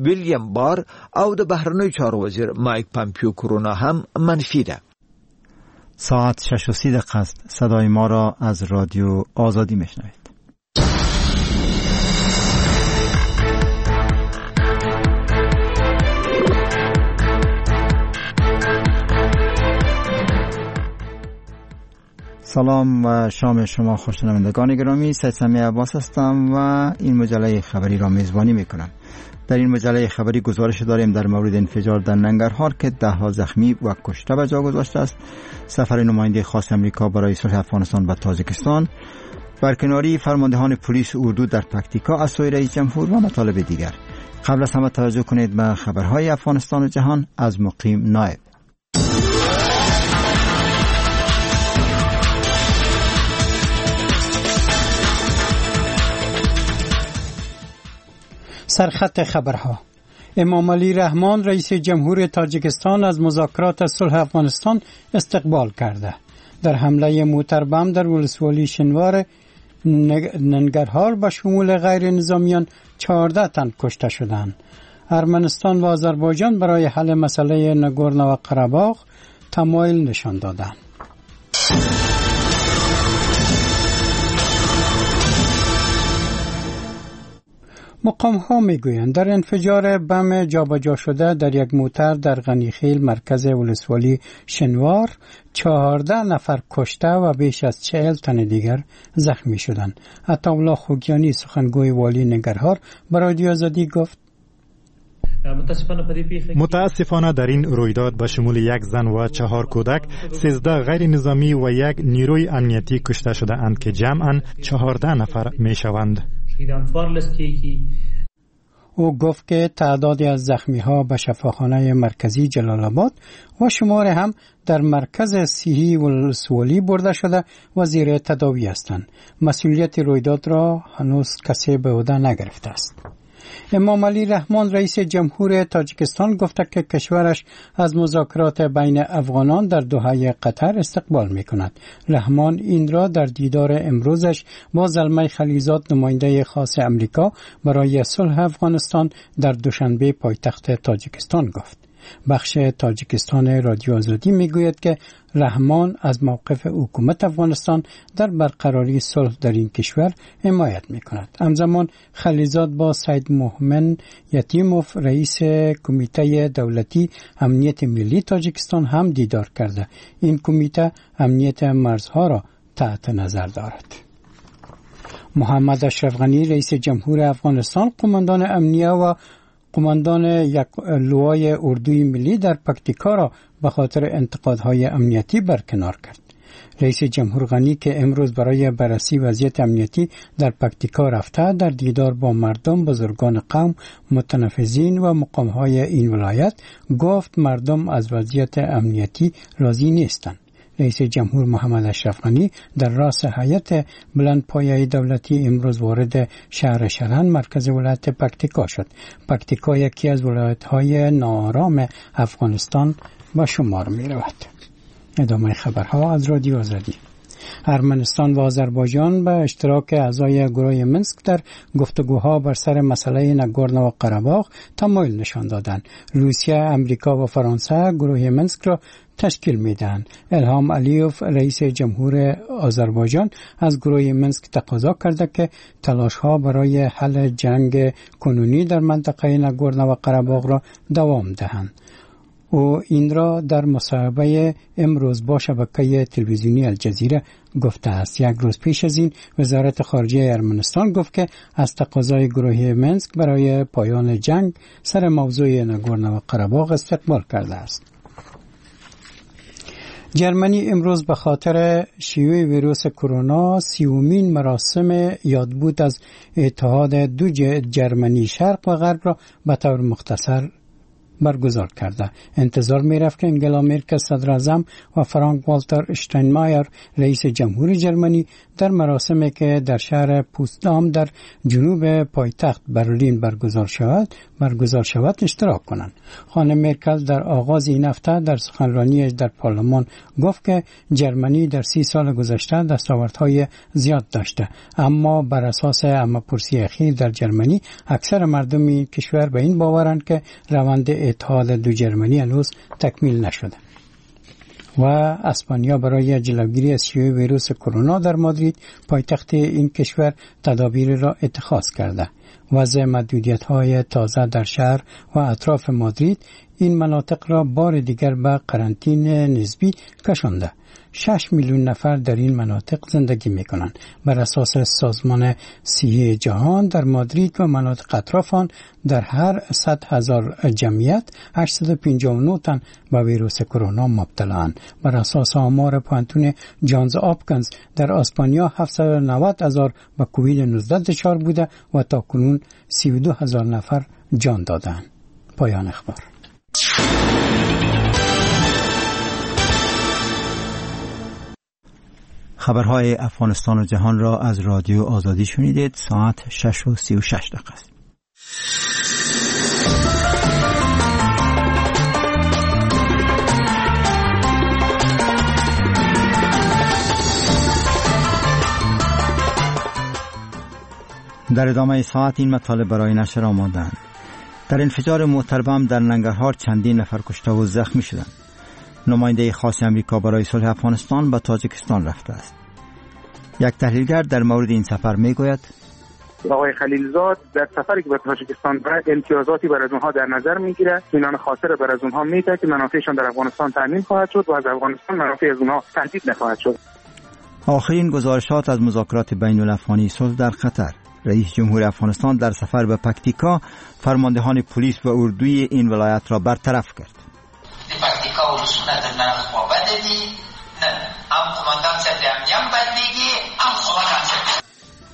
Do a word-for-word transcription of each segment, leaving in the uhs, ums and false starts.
ویلیام بار او د بهرنی چارو وزیر مایک پامپیو کرونا هم منفی ده. ساعت شش و سی دقیقه است. صدای ما را از رادیو آزادی میشنوید. سلام و شام شما خوشنوندگان گرامی. سید سمیع عباس هستم و این مجله خبری را میزبانی میکنم. در این مجله خبری گزارش داریم در مورد انفجار در ننگرهار که ده ها زخمی و کشته به جا گذاشته است، سفر نماینده خاص امریکا برای صلح افغانستان به تاجیکستان، برکناری فرماندهان پلیس اردو در پکتیکا از سوی رئیس جمهور و مطالب دیگر. قبل از همه توجه کنید به خبرهای افغانستان و جهان از مقیم نایب. سرخط خبرها. امام علی رحمان رئیس جمهور تاجیکستان از مذاکرات صلح افغانستان استقبال کرده. در حمله موتر بم در ولسوالی شنوار ننگرهار به شمول غیر نظامیان چهارده تن کشته شدند. ارمنستان و آذربایجان برای حل مسئله نگورنو قره‌باغ تمایل نشان دادند. مقام ها می گویند در انفجار بم جابجا شده در یک موتر در غنیخیل مرکز ولسوالی شنوار چهارده نفر کشته و بیش از چهل تن دیگر زخمی شدند. عطاالله خوگیانی سخنگوی والی ننگرهار به رادیو آزادی گفت متاسفانه در این رویداد به شمول یک زن و چهار کودک سیزده غیر نظامی و یک نیروی امنیتی کشته شده اند که جمعاً چهارده نفر می شوند. او گفت که تعدادی از زخمی ها به شفاخانه مرکزی جلال آباد و شمار هم در مرکز صحی ولسوالی برده شده و زیر تداوی هستند. مسئولیت رویداد را هنوز کسی به عهده نگرفته است. امام علی رحمان رئیس جمهور تاجیکستان گفته که کشورش از مذاکرات بین افغانان در دوحه قطر استقبال می کند. رحمان این را در دیدار امروزش با زلمه خلیزاد نماینده خاص امریکا برای صلح افغانستان در دوشنبه پایتخت تاجیکستان گفت. بخش تاجیکستان رادیو آزادی میگوید که رحمان از موقف حکومت افغانستان در برقراری صلح در این کشور حمایت میکند. همزمان خلیزاد با سید محمد یتیموف رئیس کمیته دولتی امنیت ملی تاجیکستان هم دیدار کرده. این کمیته امنیت مرزها را تحت نظر دارد. محمد اشرف غنی رئیس جمهور افغانستان قماندان امنیه و قماندان یک لوای اردوی ملی در پکتیکا را به خاطر انتقادهای امنیتی برکنار کرد. رئیس جمهور غنی که امروز برای بررسی وضعیت امنیتی در پکتیکا رفته، در دیدار با مردم، بزرگان قوم، متنفذین و مقامهای این ولایت گفت مردم از وضعیت امنیتی راضی نیستند. رئیس جمهور محمد اشرف غنی در راس هیئت بلندپایه دولتی امروز وارد شهر شرن مرکز ولایت پکتیکا شد. پکتیکا یکی از ولایت‌های ناآرام افغانستان به شمار می‌رود. ادامه خبرها از رادیو آزادی. ارمنستان و آذربایجان به اشتراک اعضای گروه منسک در گفتگوها بر سر مسئله نگورنو قره‌باغ تمایل نشان دادند. روسیه، امریکا و فرانسه گروه منسک را تشکیل میدهند. الهام علیوف رئیس جمهور آذربایجان از گروه منسک تقاضا کرده که تلاش‌ها برای حل جنگ کنونی در منطقه نگورنو قره‌باغ را دوام دهند. او این را در مصاحبه امروز با شبکه تلویزیونی الجزیره گفته است. یک روز پیش از این وزارت خارجه ارمنستان گفت که از تقاضای گروه منسک برای پایان جنگ سر موضوع نگورنو قره‌باغ استقبال کرده است. جرمنی امروز به خاطر شیوع ویروس کرونا سیومین مراسم یادبود از اتحاد دو جرمنی شرق و غرب را به طور مختصر برگزار کرده. انتظار می رفت که انگلا مرکل صدر اعظم و فرانک والتر اشتاینمایر رئیس جمهور جرمنی در مراسمی که در شهر پوتسدام در جنوب پایتخت برلین برگزار شود برگزار شود اشتراک کنند. خانم مرکل در آغاز این هفته در سخنرانیش در پارلمان گفت که جرمنی در سی سال گذشته دستاوردهای زیاد داشته، اما بر اساس همه‌پرسی اخیر در جرمنی اکثر مردم این کشور به این باورند که روند اتحاد دو جرمنی هنوز تکمیل نشده. و اسپانیا برای جلوگیری از شیوع ویروس کرونا در مادرید پایتخت این کشور تدابیر را اتخاذ کرده. وضع محدودیت‌های تازه در شهر و اطراف مادرید این مناطق را بار دیگر به قرنطینه نسبی کشانده. شش میلیون نفر در این مناطق زندگی می‌کنند. بر اساس سازمان صحی جهان در مادرید و مناطق اطراف آن در هر صد هزار جمعیت هشتصد و پنجاه و نه تن به ویروس کرونا مبتلااند. بر اساس آمار پانتون جانز آپکنز در اسپانیا هفتصد و نود هزار به کووید نوزده دچار بوده و تاکنون سی و دو هزار نفر جان دادند. پایان اخبار. خبرهای افغانستان و جهان را از رادیو آزادی شنیدید. ساعت شش و سی و شش دقیقه است. در ادامه ساعت این مطالب برای نشر آمدند. در انفجار موتربم در ننگرهار چندین نفر کشته و زخمی شدند. نماینده خاص امریکا برای صلح افغانستان به تاجیکستان رفته است. یک تحلیلگر در مورد این سفر میگوید آقای خلیلزاد در سفری که به تاجیکستان برد امتیازاتی برای اونها در نظر میگیره، اینان خاصه را برای اونها میده که منافعشان در افغانستان تامین خواهد شد و از افغانستان منافع از اونها تهدید نخواهد شد. آخرین گزارشات از مذاکرات بین الافغانی صلح در قطر. رئیس جمهور افغانستان در سفر به پکتیکا فرماندهان پلیس و اردوی این ولایت را برطرف کرد. پکتیکا ولسونه در نرخ ما بده دی نه هم کماندان سطح امنیم بد میگی هم خواهان سطح.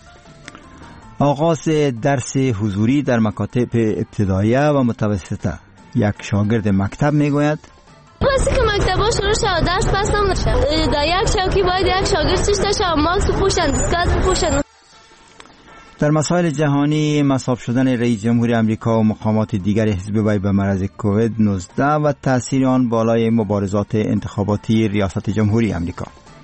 آغاز درس حضوری در مکاتب ابتداییه و متوسطه. یک شاگرد مکتب میگوید واسه که مکتبا شروع شد درس پس نمیشه. در یک چوکی باید یک شاگرد چیش داشته ماسک بپوشن، دستگاه بپوشن. در مسائل جهانی مصاب شدن رئیس جمهور امریکا و مقامات دیگر حزب وی به مرض کووید نوزده و تأثیر آن بالای مبارزات انتخاباتی ریاست جمهوری امریکا.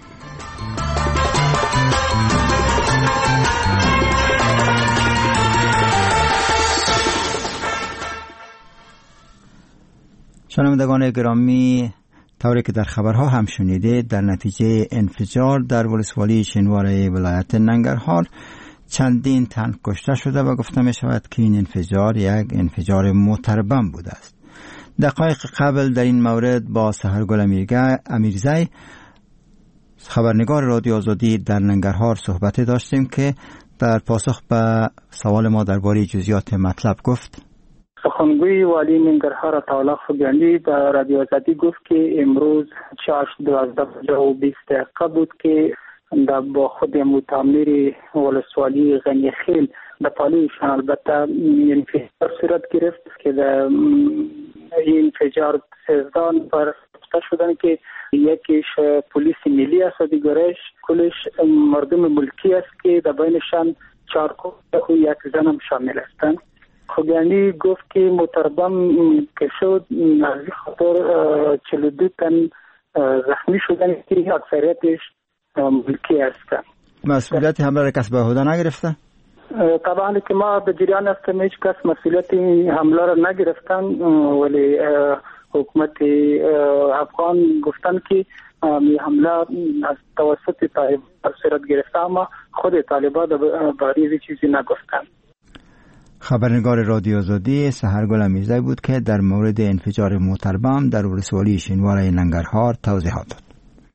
شنوندگان گرامی، طوری که در خبرها هم شنیدید، در نتیجه انفجار در ولسوالی شینواره ولایت ننگرهار چندین تن کشته شده و گفته می شود که این انفجار یک انفجار موتربم بوده است. دقایق قبل در این مورد با سحرگل امیرزی خبرنگار رادیو آزادی در ننگرهار صحبت داشتیم که در پاسخ به سوال ما درباره جزئیات مطلب گفت. سخنگوی والی ننگرهار عطاالله خوگیانی به رادیو آزادی گفت که امروز چهار دوازده و بیست دقیقه بود که در با خود متعمر ولسوالی غنیخیل در پالیشان البته انفجار صورت گرفت که در این انفجار سیزده نفر کشته شدن که یکیش پلیس ملی است و دیگرش کلش مردم ملکی است که در بینشان چهار کودک و یک زن هم شامل هستند. خوگیانی گفت که موتربم که شد از خاطر چهل و دو تن زخمی شدن که اکثریتش ملکی هستند. مسئولیت حمله را کس به عهده نگرفته؟ طبعا که ما به جریان هستیم هیچ کس مسئولیت حمله را نگرفتن، ولی حکومت افغان گفتن که حمله از توسط طالبان صورت گرفته، اما خود طالبان باره چیزی نگفتن. خبرنگار رادیو آزادی سحرگل امیرزی بود که در مورد انفجار موتربم در ولسوالی شینواره ننگرهار توضیحات داد.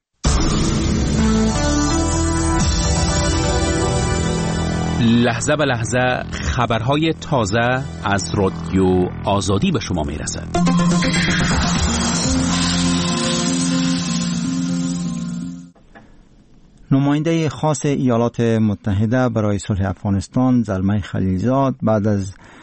لحظه به لحظه خبرهای تازه از رادیو آزادی به شما میرسد. نماینده خاص ایالات متحده برای صلح افغانستان زلمه خلیلزاد بعد از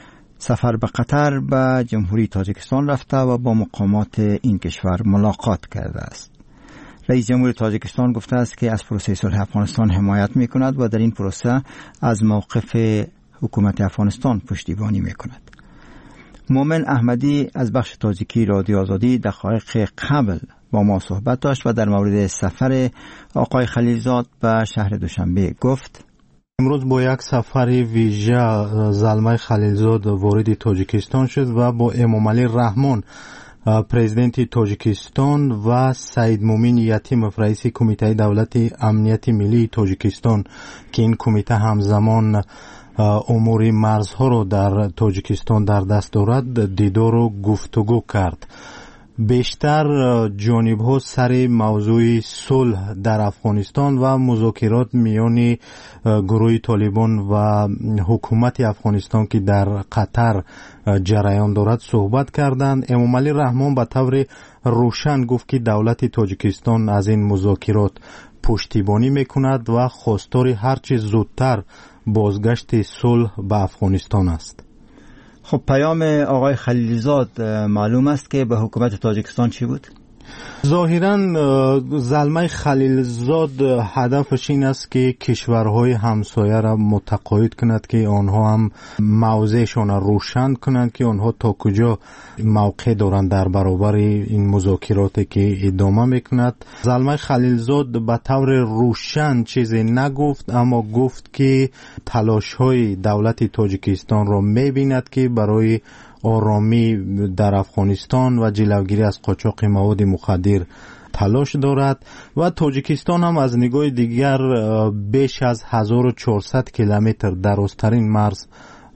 سفر به قطر به جمهوری تاجیکستان رفته و با مقامات این کشور ملاقات کرده است. رئیس جمهور تاجیکستان گفته است که از پروسه صلح افغانستان حمایت می کند و در این پروسه از موقف حکومت افغانستان پشتیبانی می کند. مومن احمدی از بخش تاجیکی رادیو آزادی دقایق قبل با ما صحبت داشت و در مورد سفر آقای خلیلزاد به شهر دوشنبه گفت: امروز با یک سفر ویژه زلمه خلیلزاد وارد تاجیکستان شد و با امامعلی رحمان پرزیدنت تاجیکستان و سید مومن یتیموف رئیس کمیته دولت امنیت ملی تاجیکستان که این کمیته همزمان امور مرزها رو در تاجیکستان در دست دارد دیدار و گفتگو کرد. بیشتر جانب‌ها سر موضوع صلح در افغانستان و مذاکرات میان گروه طالبان و حکومت افغانستان که در قطر جریان دارد صحبت کردند. امامعلی رحمان به طور روشن گفت که دولت تاجیکستان از این مذاکرات پشتیبانی میکند و خواستار هرچه زودتر بازگشت صلح به افغانستان است. خب پیام آقای خلیلزاد معلوم است که به حکومت تاجیکستان چی بود؟ ظاهراً زلمه خلیلزاد هدفش این است که کشورهای همسایه را متقاعد کند که آنها هم موضعشان را روشن کنند که آنها تا کجا موقع دارند در برابر این مذاکراتی که ادامه میکند. زلمه خلیلزاد به طور روشن چیزی نگفت، اما گفت که تلاش‌های دولت تاجیکستان را می‌بیند که برای آرامی در افغانستان و جلوگیری از قاچاق مواد مخدر تلاش دارد و تاجیکستان هم از نگاه دیگر بیش از هزار و چهارصد کیلومتر درازترین مرز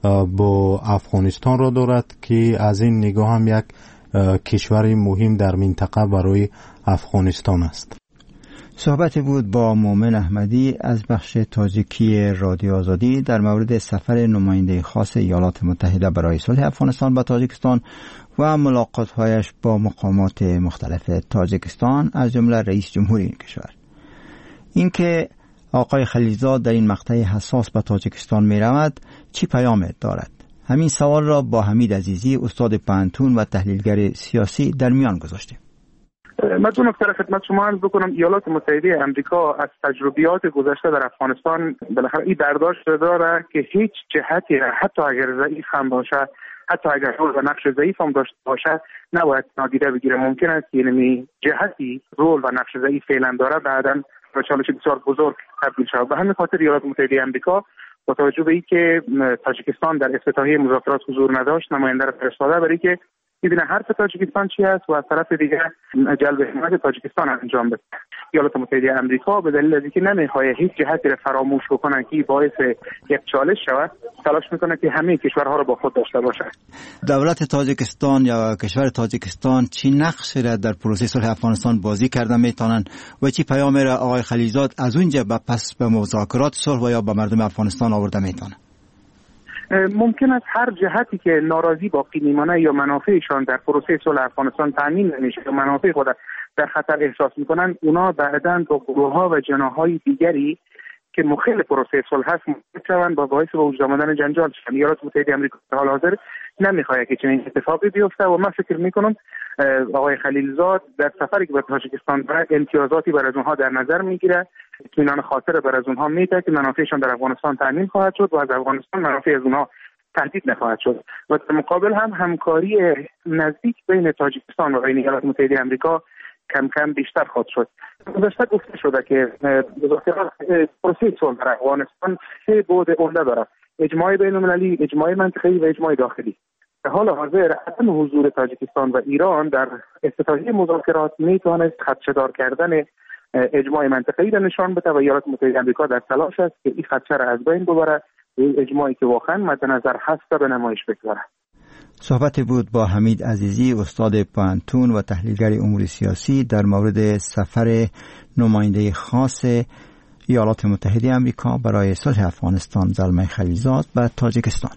با افغانستان را دارد که از این نگاه هم یک کشور مهم در منطقه برای افغانستان است. صحبت بود با مومن احمدی از بخش تاجیکی رادیو آزادی در مورد سفر نماینده خاص ایالات متحده برای صلح افغانستان به تاجیکستان و ملاقات‌هایش با مقامات مختلف تاجیکستان از جمله رئیس جمهوری این کشور. اینکه آقای خلیلزاد در این مقطع حساس به تاجیکستان می رود چی پیام دارد؟ همین سوال را با حمید عزیزی استاد پانتون و تحلیلگر سیاسی در میان گذاشتیم. من دو نکته خدمت شما عرض بکنم. ایالات متحده آمریکا از تجربیات گذشته در افغانستان بالاخره این برداشت داره که هیچ جهتی حتی اگر ضعیف هم باشه، حتی اگر رول و نقش ضعیف هم داشته باشه، نباید نادیده بگیره. ممکن است یعنی جهتی رول و نقش ضعیف فعلا داره بعداً به چالش بسیار بزرگ تبدیل شود. به همین خاطر ایالات متحده آمریکا با توجه به اینکه تاجیکستان در افتتاحیه مذاکرات حضور نداشت نماینده را فرستاده برای که ببینه حرف تاجیکستان چی است و از طرف دیگر جلب حمایت تاجیکستان انجام بده. ایالات متحده آمریکا به دلیل اینکه نمیخواد هیچ جهتی را فراموش بکنه که باعث یک چالش شود، تلاش میکنه که همه کشورها را با خود داشته باشه. دولت تاجیکستان یا کشور تاجیکستان چی نقشی را در پروسه صلح افغانستان بازی کرده میتونن و چی پیامی را آقای خلیلزاد از اونجا به پس به مذاکرات صلح و یا به مردم افغانستان آورده میتونه؟ ممکن است هر جهتی که ناراضی باقی میمانه یا منافعشان در پروسه صلح افغانستان تامین نمیشه یا منافع خود در خطر احساس میکنن، اونا بعداً با گروه‌ها و جناح‌های دیگری که مخالف پروسه صلح هست میتونن با باعث به وجود آمدن جنجال شن. ایالات متحده آمریکا در حال حاضر نمیخواد که چنین اتفاقی بیفته و من فکر میکنم آقای خلیلزاد در سفری که به تاجیکستان داره امتیازاتی برای اونها در نظر میگیره، اطمینان خاطر برای از اونها میده که منافعشان در افغانستان تامین خواهد شد و از افغانستان منافع از اونها تهدید نخواهد شد و در مقابل هم همکاری نزدیک بین تاجیکستان و بین ایالات متحده آمریکا کم کم بیشتر خواهد شد. گذشته گفته شده که مذاکرات پروسه صلح در افغانستان سه بعد عمده دارد: اجماع بین‌المللی، اجماع منطقه‌ای و اجماع داخلی. در حال حاضر عدم حضور تاجیکستان و ایران در افتتاحیه مذاکرات میتواند خدشه‌دار کردن اجماع منطقه‌ای را نشان بده و ایالات متحده آمریکا در تلاش است که این خدشه را از بین ببره، اجماعی که واقعا مد نظر هست به نمایش بگذاره. صحبت بود با حمید عزیزی استاد پانتون و تحلیلگر امور سیاسی در مورد سفر نماینده خاص ایالات متحده آمریکا برای صلح افغانستان زلمه خلیلزاد به تاجیکستان.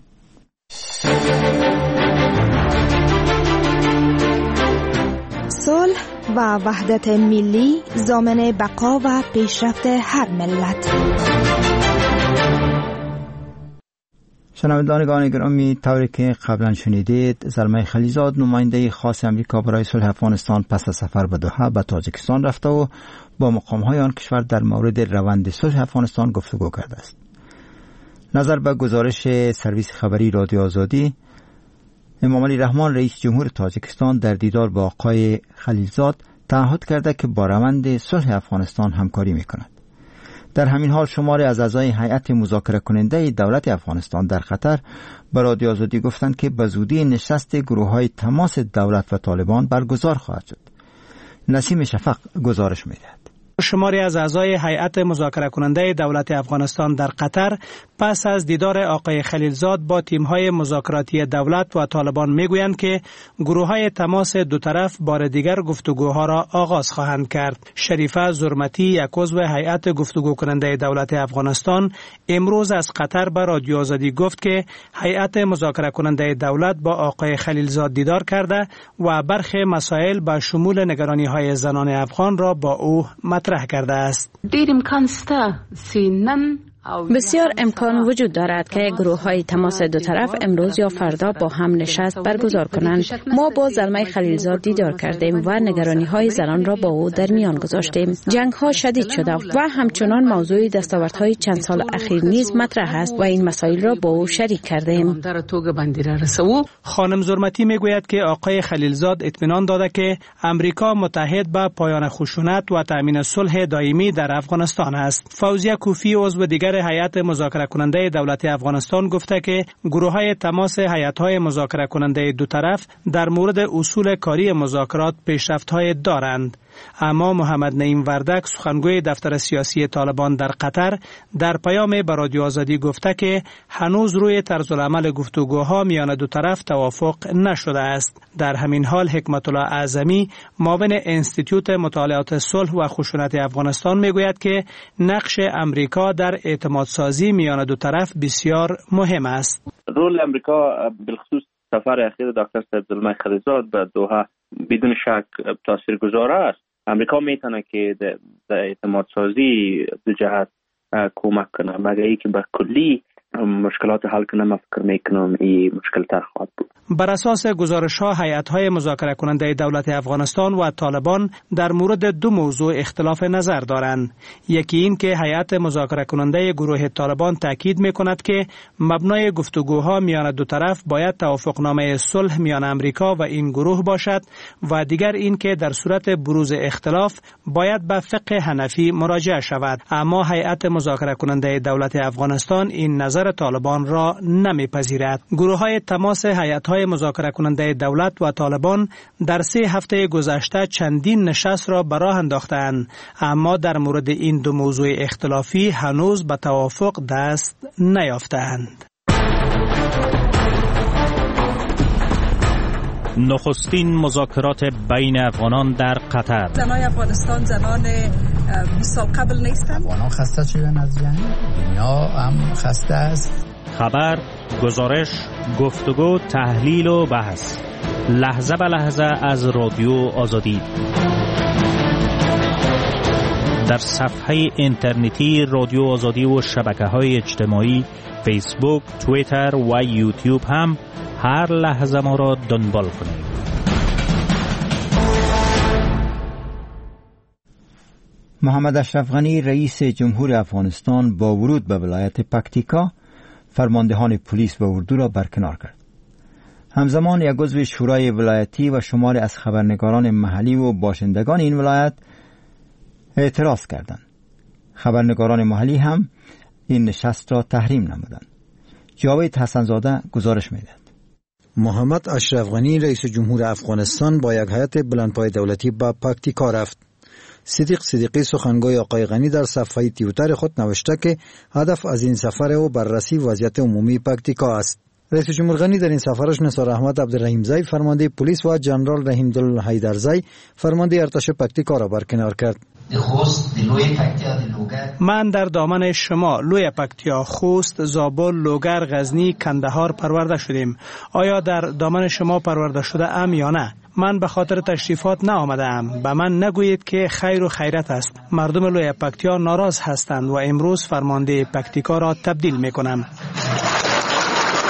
صلح و وحدت ملی ضامن بقا و پیشرفت هر ملت. شنوندگان گرامی، طوری که قبلا شنیدید، زلمه خلیزاد نماینده خاص امریکا برای صلح افغانستان پس از سفر به دوحه به تاجیکستان رفته و با مقام‌های آن کشور در مورد روند صلح افغانستان گفتگو کرده است. نظر به گزارش سرویس خبری رادیو آزادی، امام علی رحمان رئیس جمهور تاجیکستان در دیدار با آقای خلیلزاد تعهد کرده که با روند صلح افغانستان همکاری می‌کند. در همین حال شماری از اعضای هیئت مذاکره کننده دولت افغانستان در قطر به رادیو آزادی گفتند که به زودی نشست گروه‌های تماس دولت و طالبان برگزار خواهد شد. نسیم شفق گزارش می‌دهد. شماری از اعضای هیئت مذاکره کننده دولت افغانستان در قطر پس از دیدار آقای خلیلزاد با تیم‌های مذاکراتی دولت و طالبان میگویند که گروه‌های تماس دو طرف بار دیگر گفتگوها را آغاز خواهند کرد. شریفه زرمتی، یک عضو هیئت گفتگو کننده دولت افغانستان، امروز از قطر به رادیو آزادی گفت که هیئت مذاکره کننده دولت با آقای خلیلزاد دیدار کرده و برخی مسائل به شمول نگرانی‌های زنان افغان را با او مطرح کرده است. دیر امکان است سینن بسیار امکان وجود دارد که گروه های تماس دو طرف امروز یا فردا با هم نشست برگزار کنند. ما با زلمه خلیلزاد دیدار کردیم و نگرانی های زنان را با او در میان گذاشتیم. جنگ ها شدید شده و همچنان موضوع دستاوردهای چند سال اخیر نیز مطرح است و این مسائل را با او شریک کردیم. خانم زرمتی میگوید که آقای خلیلزاد اطمینان داده که امریکا متحد به پایان خشونت و تامین صلح دائمی در افغانستان است. فوزیه کوفی عضو دیگر هیئت مذاکره کننده دولت افغانستان گفته که گروه‌های تماس هیئت‌های مذاکره کننده دو طرف در مورد اصول کاری مذاکرات پیشرفت‌های دارند. اما محمد نعیم وردک، سخنگوی دفتر سیاسی طالبان در قطر، در پیام به رادیو آزادی گفته که هنوز روی طرز العمل گفتگوها میان دو طرف توافق نشده است. در همین حال حکمت الله اعظمی، معاون انستیتوت مطالعات صلح و خشونت افغانستان میگوید که نقش امریکا در اعتماد سازی میان دو طرف بسیار مهم است. رول امریکا بالخصوص سفر اخیر دکتر صاحب زلمه خلیلزاد به دوحه بدون شک تاثیرگذار است. امریکا میتونه که در اعتماد سازی دو جهت کمک کنه، مگر اینکه به کلی مشکلات حل کنه. من فکر میکنم این مشکل تر خواهد بود. بر اساس گزارش ها، هیئت های مذاکره کننده دولت افغانستان و طالبان در مورد دو موضوع اختلاف نظر دارند. یکی این که هیئت مذاکره کننده گروه طالبان تاکید میکند که مبنای گفتگوها میان دو طرف باید توافقنامه صلح میان امریکا و این گروه باشد و دیگر این که در صورت بروز اختلاف باید به فقه حنفی مراجعه شود. اما هیئت مذاکره کننده دولت افغانستان این نظر طالبان را نمیپذیرد. گروه های تماس هیئت های مذاکره کننده دولت و طالبان در سه هفته گذشته چندین نشست را به راه انداختند، اما در مورد این دو موضوع اختلافی هنوز به توافق دست نیافتند. نخستین مذاکرات بین افغانان در قطر. زنان افغانستان زنان بیست سال قبل نیستند. افغانان خسته شدن از جنگ، دنیا هم خسته است. خبر، گزارش، گفتگو، تحلیل و بحث، لحظه به لحظه از رادیو آزادی. در صفحه اینترنتی رادیو آزادی و شبکه‌های اجتماعی فیسبوک، توییتر و یوتیوب هم هر لحظه ما را دنبال کنید. محمد اشرف غنی رئیس جمهور افغانستان با ورود به ولایت پکتیکا فرماندهان پلیس و اردو را برکنار کرد. همزمان یک عضو شورای ولایتی و شماری از خبرنگاران محلی و باشندگان این ولایت اعتراض کردند. خبرنگاران محلی هم این نشست را تحریم نمودند. جاوید حسنزاده گزارش می‌دهد. محمد اشرف غنی رئیس جمهور افغانستان با یک هیئت بلندپای دولتی به پکتیکا رفت. صدیق صدیقی سخنگوی آقای غنی در صفحه توییتر خود نوشته که هدف از این سفر او بررسی وضعیت عمومی پکتیکا است. رئیس جمهور غنی در این سفرش نثار احمد عبدالرحیمزی فرمانده پلیس و جنرال رحیمدل حیدرزی فرمانده ارتش پکتیکا را برکنار کرد. من در دامن شما لوی پکتیا، خوست، زابل، لوگر، غزنی، کندهار پرورده شدیم. آیا در دامن شما پرورده شده ام یا نه؟ من به خاطر تشریفات نآمده ام. به من نگویید که خیر و خیرت است. مردم لوی پکتیا ناراض هستند و امروز فرمانده پکتیکا را تبدیل می کنم.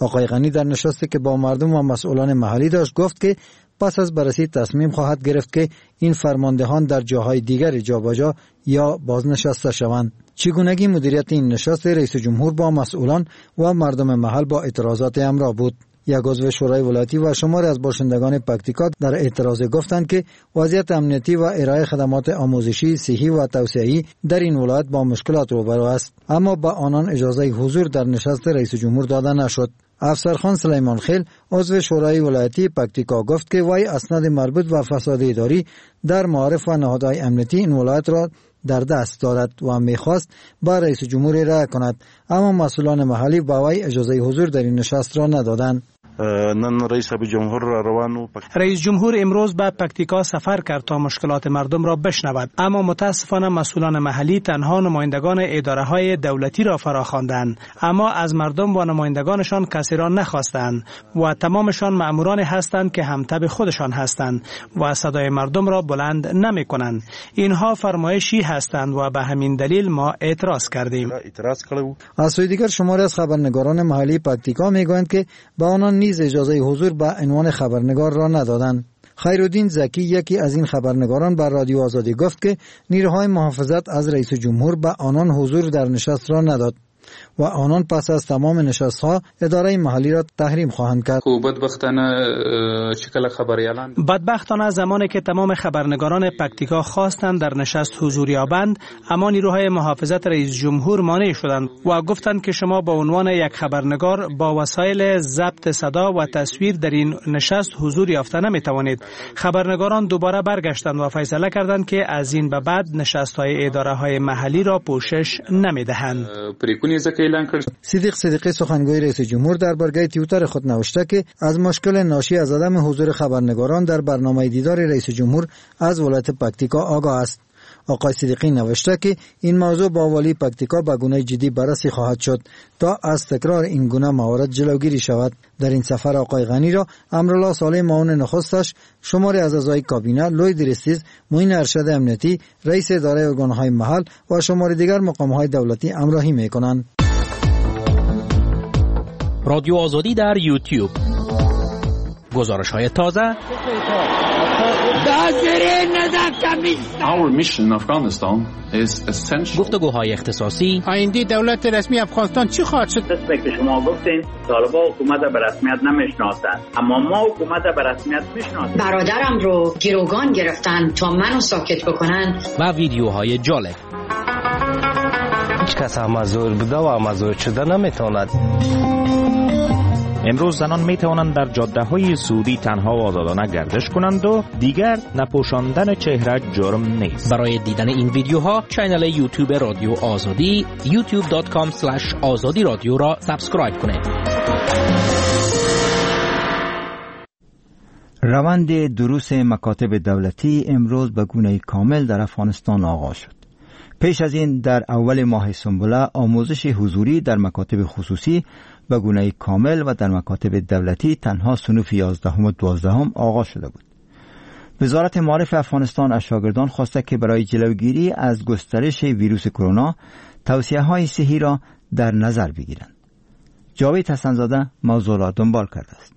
آقای غنی در نشستی که با مردم و مسئولان محلی داشت گفت که پس از بررسی تصمیم خواهد گرفت که این فرماندهان در جاهای دیگر جابجا یا بازنشسته شوند. چگونگی مدیریت این نشست رئیس جمهور با مسئولان و مردم محل با اعتراضات همراه بود. یک عضو شورای ولایتی و شماری از باشندگان پکتیکا در اعتراض گفتند که وضعیت امنیتی و ارائه خدمات آموزشی، صحی و توسعه‌ای در این ولایت با مشکلات روبرو است، اما با آنان اجازه حضور در نشست رئیس جمهور داده نشد. افسرخان سلیمان خیل عضو شورای ولایتی پکتیکا گفت که وی اسناد مربوط به فساد اداری در معارف و نهادهای امنیتی این ولایت را در دست دارد و می‌خواست با رئیس جمهور رأی کند، اما مسئولان محلی با وی اجازه حضور در این نشست را ندادند. نن رئیس جمهور روانو رئیس جمهور امروز به پکتیکا سفر کرد تا مشکلات مردم را بشنود، اما متاسفانه مسئولان محلی تنها نمایندگان اداره های دولتی را فراخواندند، اما از مردم و نمایندگانشان کسی را نخواستند و تمامشان مأموران هستند که همتب خودشان هستند و صدای مردم را بلند نمی کنند. اینها فرمایشی هستند و به همین دلیل ما اعتراض کردیم. از سوی دیگر شماری از خبرنگاران محلی پکتیکا میگویند که با آنان نیز اجازه حضور به عنوان خبرنگار را ندادند. خیرالدین زکی یکی از این خبرنگاران بر رادیو آزادی گفت که نیروهای محافظت از رئیس جمهور به آنان حضور در نشست را نداد و آنان پس از تمام نشست‌ها اداره محلی را تحریم خواهند کرد. بدبختانه چکل خبریالان بدبختانه زمانی که تمام خبرنگاران پکتیکا خواستند در نشست حضور یابند، اما نیروهای محافظت رئیس جمهور مانع شدند و گفتند که شما به عنوان یک خبرنگار با وسایل ضبط صدا و تصویر در این نشست حضور یافته نمی‌توانید. خبرنگاران دوباره برگشتند و فیصله کردند که از این به بعد نشست‌های اداره‌های محلی را پوشش نمی‌دهند. صدیق صدیقی سخنگوی رئیس جمهور در برگه توییتر خود نوشته که از مشکل ناشی از عدم حضور خبرنگاران در برنامه دیدار رئیس جمهور از ولایت پکتیکا آگاه است. آقای صدیقی نوشته که این موضوع با والی پکتیکا به گونه جدی بررسی خواهد شد تا از تکرار این گونه موارد جلوگیری شود. در این سفر آقای غنی را امرالله صالح معاون نخستش، شماری از اعضای کابینه، لوی درستیز، معین ارشد امنیتی، رئیس اداره ارگان‌های محل و شماری دیگر مقام‌های دولتی همراهی می‌کنند. رادیو آزادی در یوتیوب، گزارش‌های تازه، گفتگوهای اختصاصی. آینده دولت رسمی افغانستان چی خواهد شد؟ دسته که شما گفتین طالبان حکومت به رسمیت نمیشناسند، اما ما حکومت به رسمیت میشناسیم. برادرم رو گروگان گرفتن تا منو ساکت بکنن. و ویدیوهای جالب. هیچ کس مزور بوده و مزور شده نمیتواند. امروز زنان می توانند در جاده های سعودی تنها و آزادانه گردش کنند و دیگر نپوشاندن چهره جرم نیست. برای دیدن این ویدیوها کانال یوتیوب رادیو آزادی یوتیوب دات کام اسلش آزادی رادیو را سابسکرایب کنید. روند دروس مکاتب دولتی امروز به گونه کامل در افغانستان آغاز شد. پیش از این در اول ماه سنبله آموزش حضوری در مکاتب خصوصی به گونه کامل و در مکاتب دولتی تنها صنوف یازدهم و دوازدهم آغاز شده بود. وزارت معارف افغانستان از شاگردان خواسته که برای جلوگیری از گسترش ویروس کرونا توصیه‌های صحی را در نظر بگیرند. جاوید حسن‌زاده موضوع را دنبال کرده است.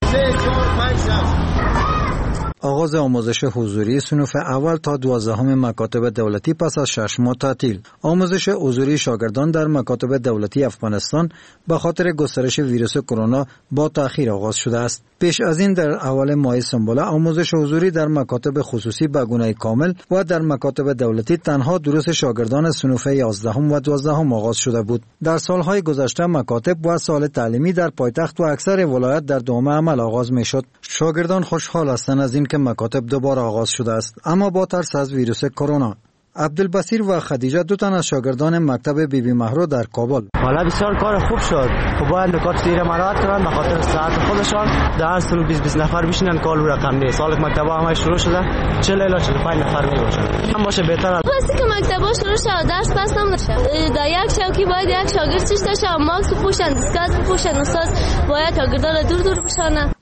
آغاز آموزش حضوری صنوف اول تا دوازدهم مکاتب دولتی پس از شش ماه تعطیل. آموزش حضوری شاگردان در مکاتب دولتی افغانستان به خاطر گسترش ویروس کرونا با تأخیر آغاز شده است. پیش از این در اول ماه سنبله آموزش حضوری در مکاتب خصوصی به گونه کامل و در مکاتب دولتی تنها دروس شاگردان صنوف یازدهم و دوازدهم آغاز شده بود. در سالهای گذشته مکاتب و سال تعلیمی در پایتخت و اکثر ولایت در دوم عمل آغاز میشد. شاگردان خوشحال هستند از این که مکاتب دوباره آغاز شده است، اما با ترس از ویروس کرونا. عبدالبصیر و خدیجه دو تن از شاگردان مکتب بی بی مهرو در کابل. حالا بسیار کار خوب شد. خب باید نکات سیر مراحت کنند به خاطر ساعت خودشان. در سال بیست بیست نفر بشینن کال رقم نیست. سال مکتب همه شروع شده. چهل الی چهل و پنج نفر می باشن. هم باشه بهتر است. وقتی که مکتبا شروع شد درس پس نمیشه. در یک چوکی باید یک شاگرد شش تا ماسک پوشن، دستکات پوشن، استاد باید شاگردان دور دور بشانه.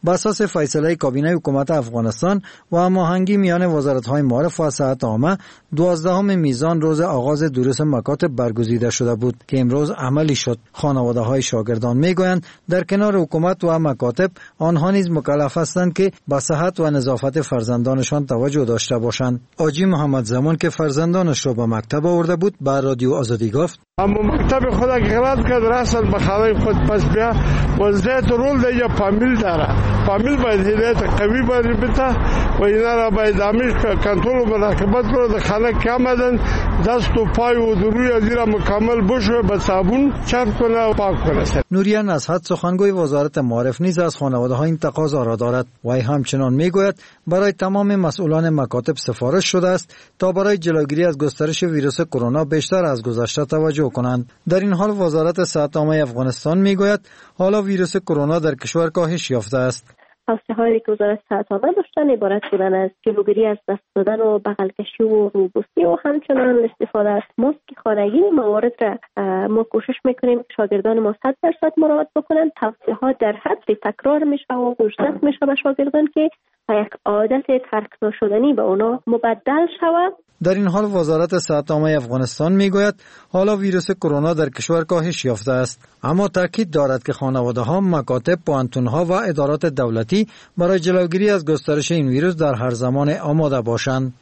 بر اساس فیصله کابینه حکومت افغانستان و هماهنگی میان وزارت‌های معارف و صحت عامه دوازدهم میزان روز آغاز دروس مکاتب برگزیده شده بود که امروز عملی شد. خانواده‌های شاگردان میگویند در کنار حکومت و مکاتب آنها نیز مکلف هستند که به صحت و نظافت فرزندانشان توجه داشته باشند. آجی محمد زمان که فرزندانش را به مکتب آورده بود به رادیو آزادی گفت: اما مکتب خود غلط کرد، رسل به خانه خود پس بیا وضعیت رول ده یا فامیل داره. فامیل باید هدایت قوی باید بده و اینا را باید همیش کنترل و مراقبت کنه. در خانه که آمدن دست و پای و دروی از را مکمل بشوه، به صابون چرب کنه و پاک کنه. نوریا نصحت سخنگوی وزارت معارف نیز از خانواده ها این تقاضا را دارد. وی همچنان میگوید برای تمام مسئولان مکاتب سفارش شده است تا برای جلوگیری از گسترش ویروس کرونا بیشتر از گذشته توجه کنند. در این حال وزارت صحت عامه افغانستان میگوید حالا ویروس کرونا در کشور کاهش یافته است. توصیه‌هایی که وزارت صحت عامه داشتن عبارت بودن از جلوگیری از دست دادن و بغل کشی و روبوسی و همچنان استفاده از ماسک خانگی. موارد را ما کوشش میکنیم که شاگردان ما صد درصد مراعات بکنن. توصیه‌ها در حد تکرار میشه و فرصت میشه به شاگردان که یک عادت ترک نشدنی به اونا مبدل شود. در این حال وزارت صحت عامه افغانستان میگوید حالا ویروس کرونا در کشور کاهش یافته است، اما تاکید دارد که خانواده‌ها، مکاتب، پوهنتون‌ها و ادارات دولتی برای جلوگیری از گسترش این ویروس در هر زمان آماده باشند.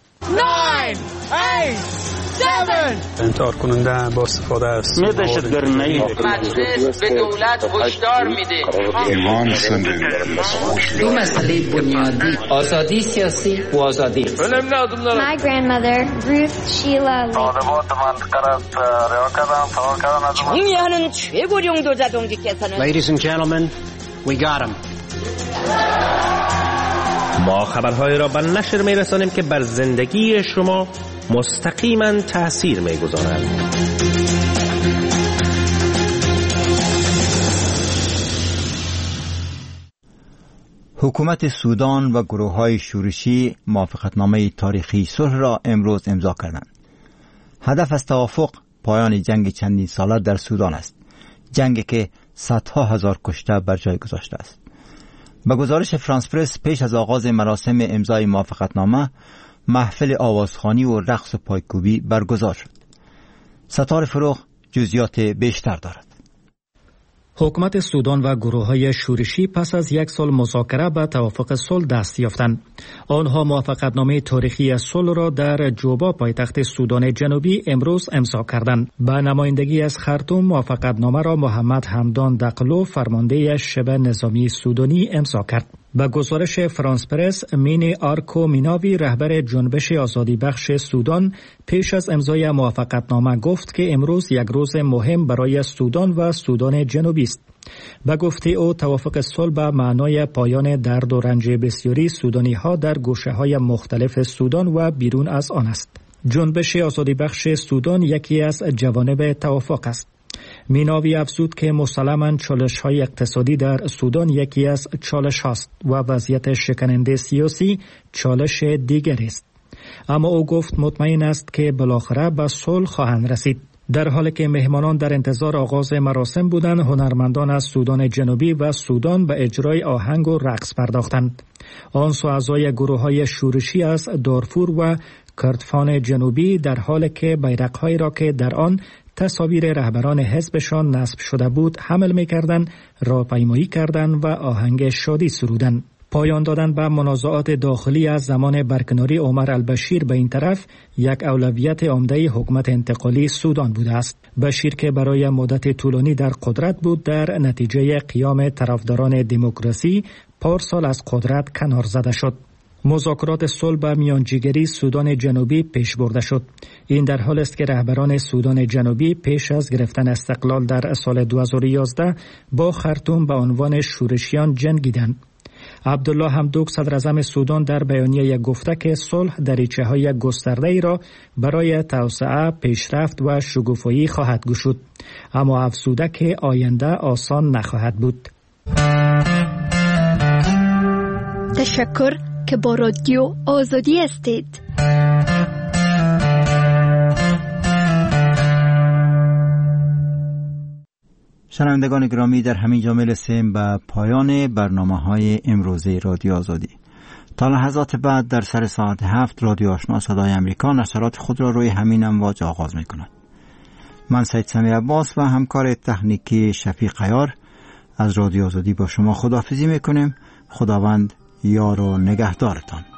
انتحار کننده با استفاده است. مجلس به دولت هشدار میده دو مسئله بنیادی: آزادی سیاسی و آزادی. My grandmother Ruth Sheila 정의하는 최고령 도자동지께서는 Ladies and gentlemen, we got him. ما خبرهای را به نشر می رسانیم که بر زندگی شما مستقیما تأثیر می گذارند. حکومت سودان و گروه‌های شورشی موافقتنامه تاریخی صلح را امروز امضا کردند. هدف از توافق پایان جنگ چندین ساله در سودان است. جنگی که صدها هزار کشته بر جای گذاشته است. به گزارش فرانس پرس پیش از آغاز مراسم امضای موافقتنامه محفل آوازخوانی و رقص و پایکوبی برگزار شد. ستاره فروغ جزئیات بیشتر دارد. حکومت سودان و گروه‌های شورشی پس از یک سال مذاکره به توافق صلح دست یافتند. آنها موافقتنامه تاریخی صلح را در جوبا پایتخت سودان جنوبی امروز امضا کردند. به نمایندگی از خرطوم موافقتنامه را محمد حمدان دقلو فرمانده شبه نظامی سودانی امضا کرد. به گزارش فرانس پرس مینی آرکو میناوی رهبر جنبش آزادی بخش سودان پیش از امضای موافقتنامه گفت که امروز یک روز مهم برای سودان و سودان جنوبی است. به گفته او توافق صلح به معنای پایان درد و رنج بسیاری سودانی ها در گوشه های مختلف سودان و بیرون از آن است. جنبش آزادی بخش سودان یکی از جوانب توافق است. میناوی افزود که مسلماً چالش‌های اقتصادی در سودان یکی از چالش هاست و وضعیت شکننده سیاسی چالش دیگری است. اما او گفت مطمئن است که بالاخره به صلح خواهند رسید. در حالی که مهمانان در انتظار آغاز مراسم بودند، هنرمندان از سودان جنوبی و سودان به اجرای آهنگ و رقص پرداختند. آن سو اعضای گروه‌های شورشی از دارفور و کردفان جنوبی در حالی که بیرق‌هایی را که در آن تصاویر رهبران حزبشان نصب شده بود حمل می‌کردند، راهپیمایی کردند و آهنگ شادی سرودند. پایان دادن به منازعات داخلی از زمان برکناری عمر البشیر به این طرف یک اولویت عمده حکومت انتقالی سودان بوده است. بشیر که برای مدت طولانی در قدرت بود در نتیجه قیام طرفداران دموکراسی پارسال از قدرت کنار زده شد. مذاکرات صلح به میانجیگری سودان جنوبی پیش برده شد. این در حال است که رهبران سودان جنوبی پیش از گرفتن استقلال در سال دو هزار و یازده با خرطوم به عنوان شورشیان جنگیدند. عبدالله حمدوک صدر اعظم سودان در بیانیه گفته که صلح دریچه‌های گسترده‌ای را برای توسعه، پیشرفت و شکوفایی خواهد گشود، اما افزوده که آینده آسان نخواهد بود. تشکر که با رادیو آزادی هستید. شنوندگان گرامی، در همین جا میرسیم به پایان برنامه های امروزه رادیو آزادی. تا لحظات بعد در سر ساعت هفت رادیو آشنا صدای امریکا نشرات خود را روی همین امواج آغاز می کند. من سید سمی عباس و همکار تکنیکی شفیق عیار از رادیو آزادی با شما خداحافظی می کنیم. خداوند یار و نگهدارتان.